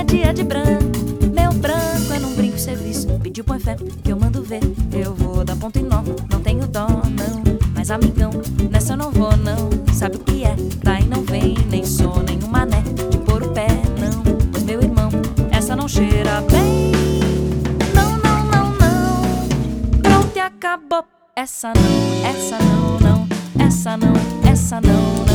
dia de branco, meu branco é num brinco serviço. Pediu põe fé que eu mando ver. Eu vou dar ponto e nó, não tenho dó não. Mas amigão, nessa eu não vou não. Sabe o que é? Daí não vem, nem sou nenhum mané de pôr o pé não. Pois meu irmão, essa não cheira bem. Não, não, não, não. Pronto e acabou. Essa não, essa não, não. Essa não, essa não.